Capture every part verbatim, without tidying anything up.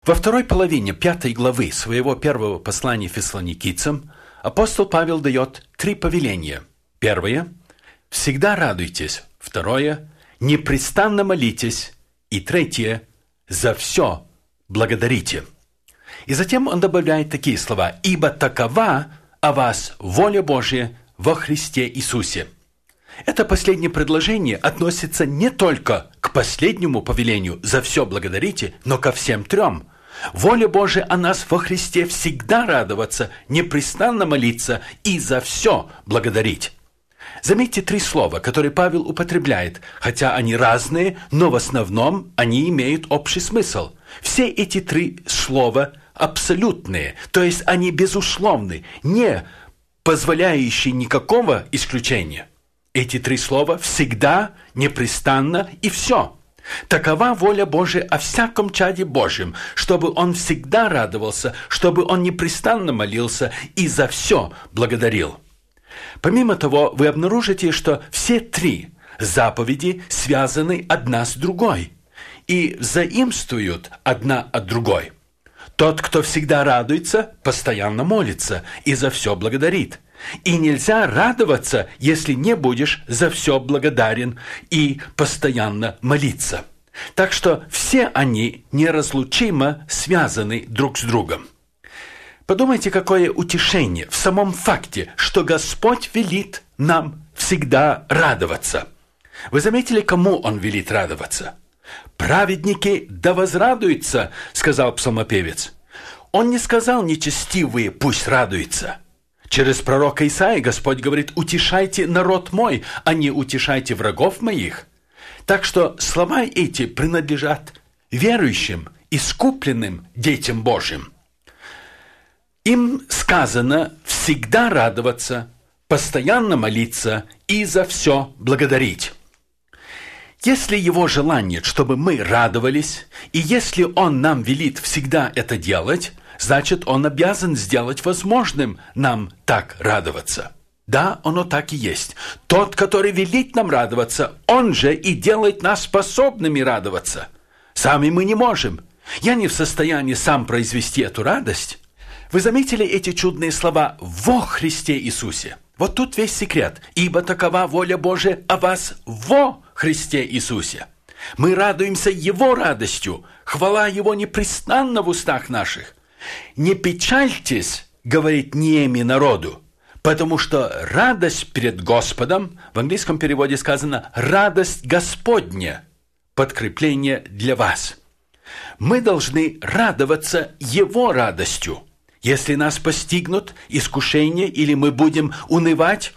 Во второй половине пятой главы своего первого послания фессалоникийцам апостол Павел дает три повеления. Первое – всегда радуйтесь. Второе – непрестанно молитесь. И третье – за все благодарите. И затем он добавляет такие слова: «Ибо такова о вас воля Божия во Христе Иисусе». Это последнее предложение относится не только к последнему повелению «за все благодарите», но ко всем трем. Воля Божия о нас во Христе всегда радоваться, непрестанно молиться и за все благодарить. Заметьте три слова, которые Павел употребляет, хотя они разные, но в основном они имеют общий смысл. Все эти три слова абсолютные, то есть они безусловны, не позволяющие никакого исключения. Эти три слова всегда, непрестанно и все. Такова воля Божия о всяком чаде Божьем, чтобы он всегда радовался, чтобы он непрестанно молился и за все благодарил. Помимо того, вы обнаружите, что все три заповеди связаны одна с другой и заимствуют одна от другой. Тот, кто всегда радуется, постоянно молится и за все благодарит. И нельзя радоваться, если не будешь за все благодарен и постоянно молиться. Так что все они неразлучимо связаны друг с другом. Подумайте, какое утешение в самом факте, что Господь велит нам всегда радоваться. Вы заметили, кому Он велит радоваться? «Праведники да возрадуются», — сказал псалмопевец. Он не сказал «нечестивые пусть радуются». Через пророка Исаии Господь говорит: «Утешайте народ мой, а не утешайте врагов моих». Так что слова эти принадлежат верующим, искупленным детям Божьим. Им сказано всегда радоваться, постоянно молиться и за все благодарить. Если Его желание, чтобы мы радовались, и если Он нам велит всегда это делать, значит, Он обязан сделать возможным нам так радоваться. Да, оно так и есть. Тот, который велит нам радоваться, Он же и делает нас способными радоваться. Сами мы не можем. Я не в состоянии сам произвести эту радость. Вы заметили эти чудные слова «во Христе Иисусе»? Вот тут весь секрет. «Ибо такова воля Божия о вас во Христе Иисусе». Мы радуемся Его радостью, хвала Его непрестанно в устах наших. «Не печальтесь, — говорит Неемия народу, — потому что радость перед Господом», в английском переводе сказано «радость Господня», подкрепление для вас. Мы должны радоваться Его радостью. Если нас постигнут искушения или мы будем унывать,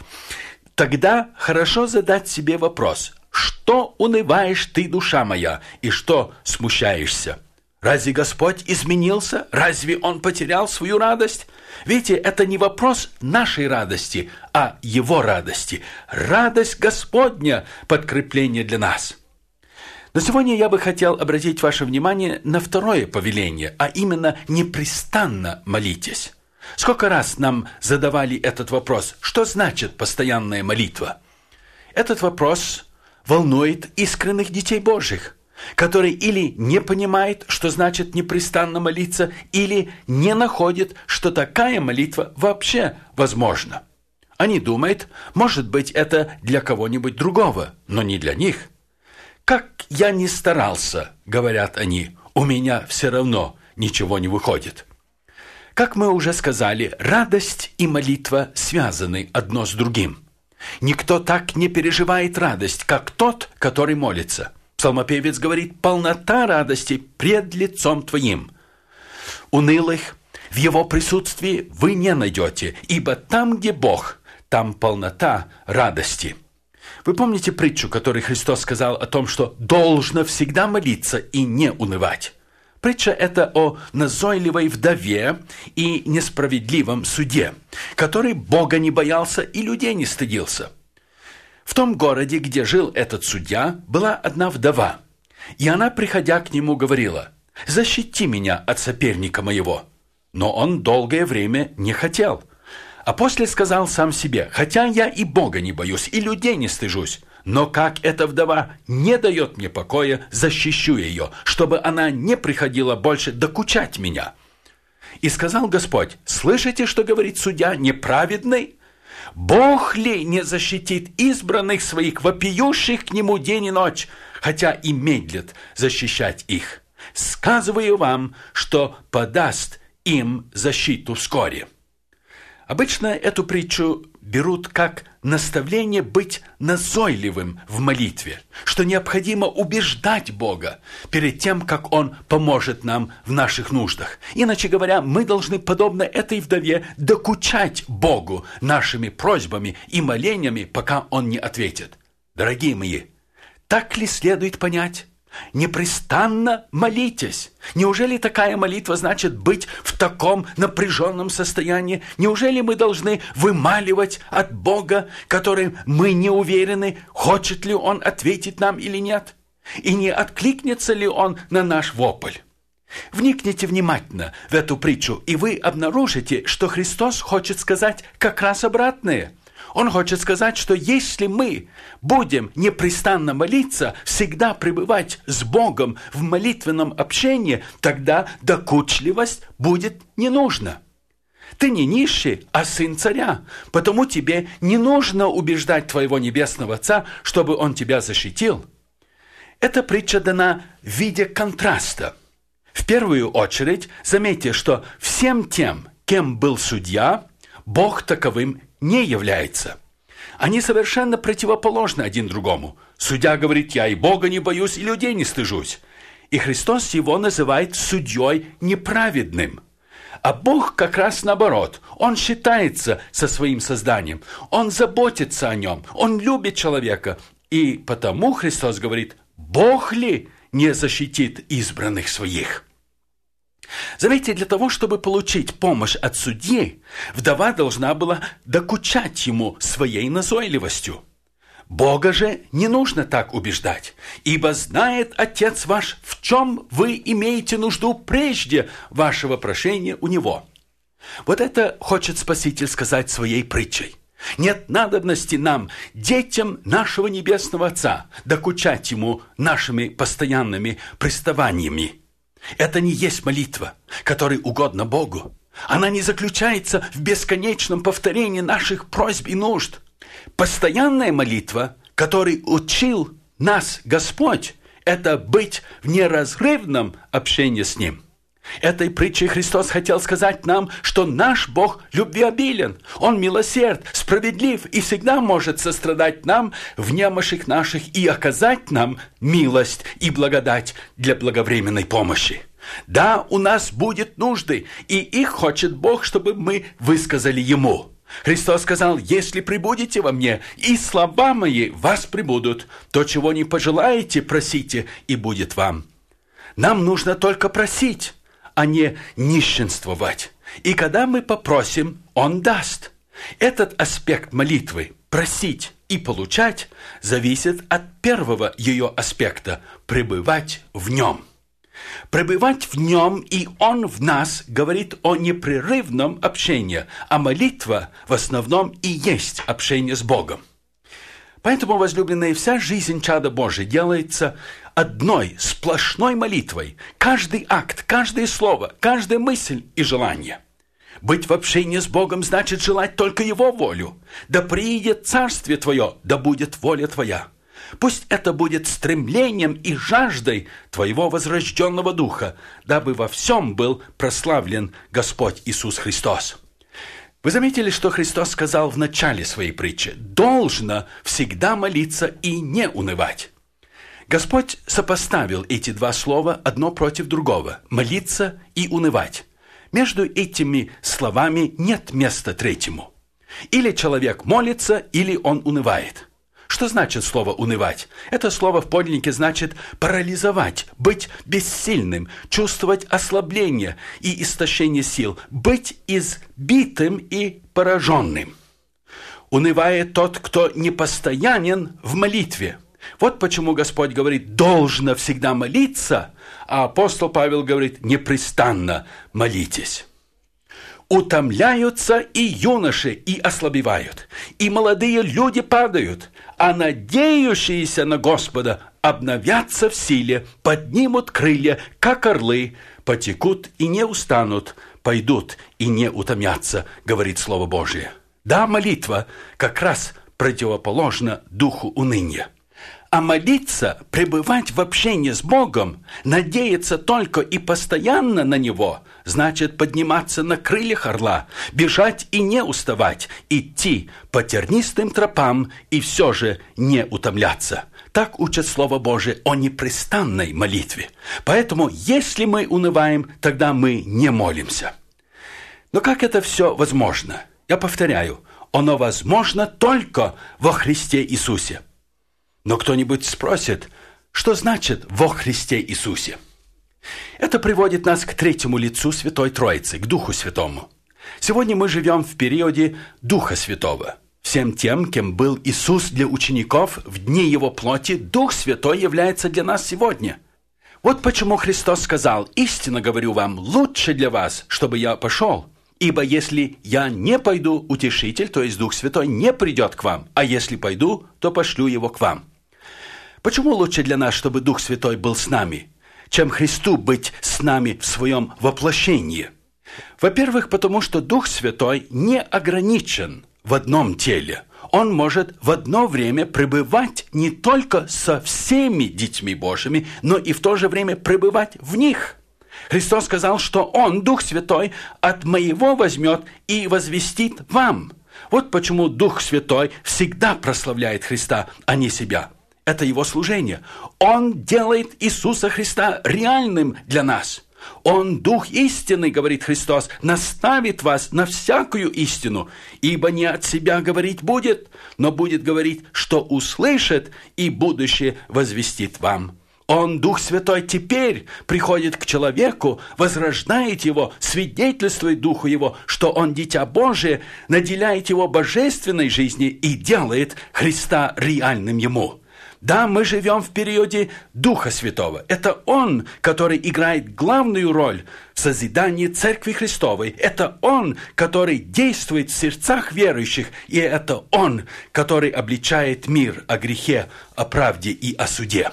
тогда хорошо задать себе вопрос: что унываешь ты, душа моя, и что смущаешься? Разве Господь изменился? Разве Он потерял свою радость? Видите, это не вопрос нашей радости, а Его радости. Радость Господня – подкрепление для нас. Но сегодня я бы хотел обратить ваше внимание на второе повеление, а именно «непрестанно молитесь». Сколько раз нам задавали этот вопрос: что значит постоянная молитва? Этот вопрос волнует искренних детей Божьих, которые или не понимают, что значит непрестанно молиться, или не находят, что такая молитва вообще возможна. Они думают, может быть, это для кого-нибудь другого, но не для них. «Как я ни старался, — говорят они, — у меня все равно ничего не выходит». Как мы уже сказали, радость и молитва связаны одно с другим. Никто так не переживает радость, как тот, который молится. Псалмопевец говорит: «Полнота радости пред лицом Твоим». Унылых в Его присутствии вы не найдете, ибо там, где Бог, там полнота радости. Вы помните притчу, которую Христос сказал о том, что должно всегда молиться и не унывать? Притча эта о назойливой вдове и несправедливом суде, который Бога не боялся и людей не стыдился. В том городе, где жил этот судья, была одна вдова, и она, приходя к нему, говорила: «Защити меня от соперника моего». Но он долгое время не хотел. А после сказал сам себе: «Хотя я и Бога не боюсь, и людей не стыжусь, Но как эта вдова не дает мне покоя, защищу ее, чтобы она не приходила больше докучать меня. И сказал Господь: слышите, что говорит судья неправедный? Бог ли не защитит избранных своих, вопиющих к нему день и ночь, хотя и медлит защищать их? Сказываю вам, что подаст им защиту вскоре. Обычно эту притчу берут как наставление быть назойливым в молитве, что необходимо убеждать Бога перед тем, как Он поможет нам в наших нуждах. Иначе говоря, мы должны, подобно этой вдове, докучать Богу нашими просьбами и молениями, пока Он не ответит. Дорогие мои, так ли следует понять? Непрестанно молитесь. Неужели такая молитва значит быть в таком напряженном состоянии? Неужели мы должны вымаливать от Бога, которым мы не уверены, хочет ли Он ответить нам или нет? И не откликнется ли Он на наш вопль? Вникните внимательно в эту притчу, и вы обнаружите, что Христос хочет сказать как раз обратное. Он хочет сказать, что если мы будем непрестанно молиться, всегда пребывать с Богом в молитвенном общении, тогда докучливость будет не нужна. Ты не нищий, а сын царя, потому тебе не нужно убеждать твоего небесного Отца, чтобы он тебя защитил. Эта притча дана в виде контраста. В первую очередь, заметьте, что всем тем, кем был судья, Бог таковым не является. Они совершенно противоположны один другому. Судья говорит: я и Бога не боюсь, и людей не стыжусь. И Христос его называет судьей неправедным. А Бог как раз наоборот. Он считается со своим созданием. Он заботится о нем. Он любит человека. И потому Христос говорит: Бог ли не защитит избранных своих? Заметьте, для того, чтобы получить помощь от судьи, вдова должна была докучать ему своей назойливостью. Бога же не нужно так убеждать, ибо знает Отец ваш, в чем вы имеете нужду прежде вашего прошения у Него. Вот это хочет Спаситель сказать своей притчей. Нет надобности нам, детям нашего Небесного Отца, докучать Ему нашими постоянными приставаниями. Это не есть молитва, которой угодно Богу. Она не заключается в бесконечном повторении наших просьб и нужд. Постоянная молитва, которой учил нас Господь, это быть в неразрывном общении с Ним. Этой притчей Христос хотел сказать нам, что наш Бог любвеобилен, Он милосерд, справедлив и всегда может сострадать нам в немощах наших и оказать нам милость и благодать для благовременной помощи. Да, у нас будет нужды, и их хочет Бог, чтобы мы высказали Ему. Христос сказал: если пребудете во мне, и слова мои вас пребудут, то, чего не пожелаете, просите, и будет вам. Нам нужно только просить, а не нищенствовать. И когда мы попросим, Он даст. Этот аспект молитвы, просить и получать, зависит от первого ее аспекта – пребывать в Нем. Пребывать в Нем и Он в нас говорит о непрерывном общении, а молитва в основном и есть общение с Богом. Поэтому, возлюбленные, вся жизнь чада Божия делается одной сплошной молитвой. Каждый акт, каждое слово, каждая мысль и желание. Быть в общении с Богом значит желать только Его волю. Да приидет Царствие Твое, да будет воля Твоя. Пусть это будет стремлением и жаждой Твоего возрожденного Духа, дабы во всем был прославлен Господь Иисус Христос. Вы заметили, что Христос сказал в начале своей притчи: «Должно всегда молиться и не унывать». Господь сопоставил эти два слова одно против другого – молиться и унывать. Между этими словами нет места третьему. Или человек молится, или он унывает. Что значит слово «унывать»? Это слово в подлиннике значит парализовать, быть бессильным, чувствовать ослабление и истощение сил, быть избитым и пораженным. Унывает тот, кто непостоянен в молитве. Вот почему Господь говорит: «Должно всегда молиться», а апостол Павел говорит: «Непрестанно молитесь». Утомляются и юноши, и ослабевают, и молодые люди падают, а надеющиеся на Господа обновятся в силе, поднимут крылья, как орлы, потекут и не устанут, пойдут и не утомятся, говорит Слово Божие. Да, молитва как раз противоположна духу уныния. А молиться, пребывать в общении с Богом, надеяться только и постоянно на Него, значит подниматься на крыльях орла, бежать и не уставать, идти по тернистым тропам и все же не утомляться. Так учит Слово Божие о непрестанной молитве. Поэтому, если мы унываем, тогда мы не молимся. Но как это все возможно? Я повторяю, оно возможно только во Христе Иисусе. Но кто-нибудь спросит, что значит «во Христе Иисусе»? Это приводит нас к третьему лицу Святой Троицы, к Духу Святому. Сегодня мы живем в периоде Духа Святого. Всем тем, кем был Иисус для учеников в дни Его плоти, Дух Святой является для нас сегодня. Вот почему Христос сказал: «Истинно говорю вам, лучше для вас, чтобы я пошел. Ибо если я не пойду, Утешитель, то есть Дух Святой, не придет к вам, а если пойду, то пошлю его к вам». Почему лучше для нас, чтобы Дух Святой был с нами, чем Христу быть с нами в своем воплощении? Во-первых, потому что Дух Святой не ограничен в одном теле. Он может в одно время пребывать не только со всеми детьми Божьими, но и в то же время пребывать в них. Христос сказал, что Он, Дух Святой, от моего возьмет и возвестит вам. Вот почему Дух Святой всегда прославляет Христа, а не себя. Это Его служение. Он делает Иисуса Христа реальным для нас. Он, Дух истины, говорит Христос, наставит вас на всякую истину, ибо не от себя говорить будет, но будет говорить, что услышит, и будущее возвестит вам. Он, Дух Святой, теперь приходит к человеку, возрождает его, свидетельствует Духу его, что он дитя Божие, наделяет его божественной жизнью и делает Христа реальным ему. Да, мы живем в периоде Духа Святого. Это Он, который играет главную роль в созидании Церкви Христовой. Это Он, который действует в сердцах верующих. И это Он, который обличает мир о грехе, о правде и о суде.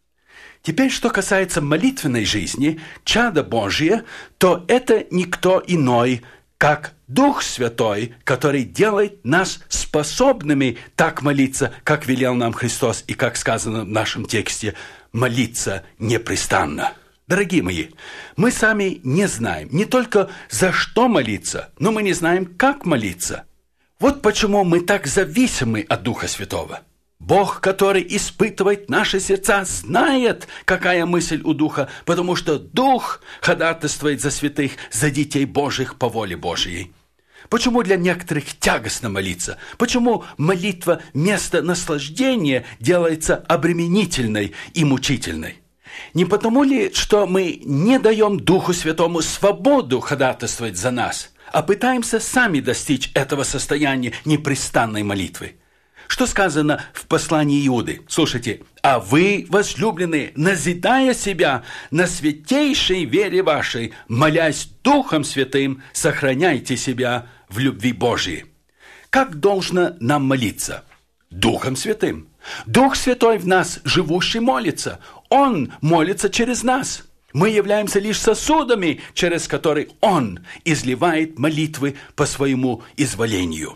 Теперь, что касается молитвенной жизни, чада Божье, то это никто иной, как Дух Святой, который делает нас способными так молиться, как велел нам Христос и как сказано в нашем тексте, молиться непрестанно. Дорогие мои, мы сами не знаем не только за что молиться, но мы не знаем, как молиться. Вот почему мы так зависимы от Духа Святого. Бог, который испытывает наши сердца, знает, какая мысль у Духа, потому что Дух ходатайствует за святых, за детей Божьих по воле Божьей. Почему для некоторых тягостно молиться? Почему молитва вместо наслаждения делается обременительной и мучительной? Не потому ли, что мы не даем Духу Святому свободу ходатайствовать за нас, а пытаемся сами достичь этого состояния непрестанной молитвы? Что сказано в послании Иуды? Слушайте. «А вы, возлюбленные, назидая себя на святейшей вере вашей, молясь Духом Святым, сохраняйте себя в любви Божией». Как должно нам молиться? Духом Святым. Дух Святой в нас, живущий, молится. Он молится через нас. Мы являемся лишь сосудами, через которые Он изливает молитвы по своему изволению.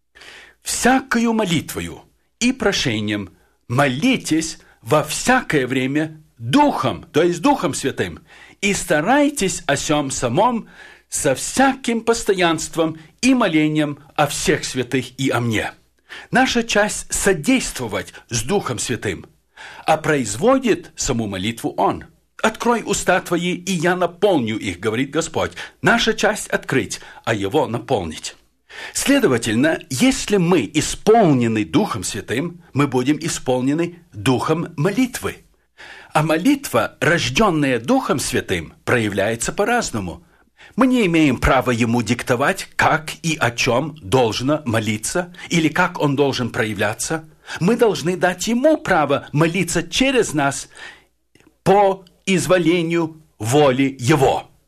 «Всякою молитвою и прошением молитесь во всякое время Духом, то есть Духом Святым, и старайтесь о сем самом со всяким постоянством и молением о всех святых и о мне». Наша часть – содействовать с Духом Святым, а производит саму молитву Он. «Открой уста твои, и я наполню их», говорит Господь. Наша часть – открыть, а Его наполнить. Следовательно, если мы исполнены Духом Святым, мы будем исполнены Духом молитвы. А молитва, рожденная Духом Святым, проявляется по-разному. Мы не имеем права Ему диктовать, как и о чем должно молиться, или как Он должен проявляться. Мы должны дать Ему право молиться через нас по изволению воли Его.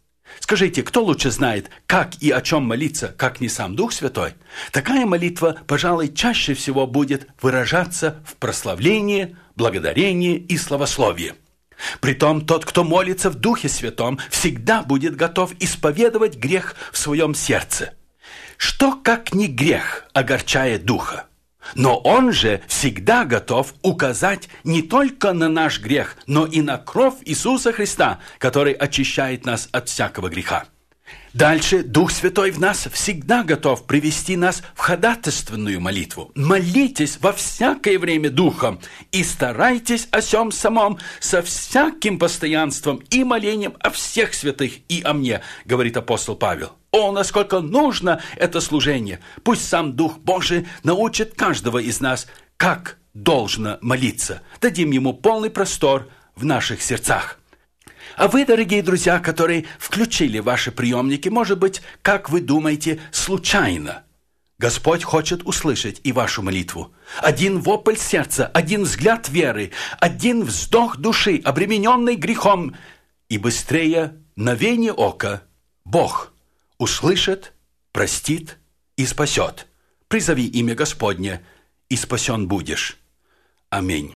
Скажите, кто лучше знает, как и о чем молиться, как не сам Дух Святой? Такая молитва, пожалуй, чаще всего будет выражаться в прославлении, благодарении и славословии. Притом тот, кто молится в Духе Святом, всегда будет готов исповедовать грех в своем сердце. Что, как не грех, огорчает Духа? Но Он же всегда готов указать не только на наш грех, но и на кровь Иисуса Христа, который очищает нас от всякого греха. Дальше Дух Святой в нас всегда готов привести нас в ходатайственную молитву. Молитесь во всякое время Духом и старайтесь о сем самом со всяким постоянством и молением о всех святых и о мне, говорит апостол Павел. О, насколько нужно это служение! Пусть сам Дух Божий научит каждого из нас, как должно молиться. Дадим Ему полный простор в наших сердцах. А вы, дорогие друзья, которые включили ваши приемники, может быть, как вы думаете, случайно. Господь хочет услышать и вашу молитву. Один вопль сердца, один взгляд веры, один вздох души, обремененный грехом, и быстрее мгновение ока Бог услышит, простит и спасет. Призови имя Господне, и спасен будешь. Аминь.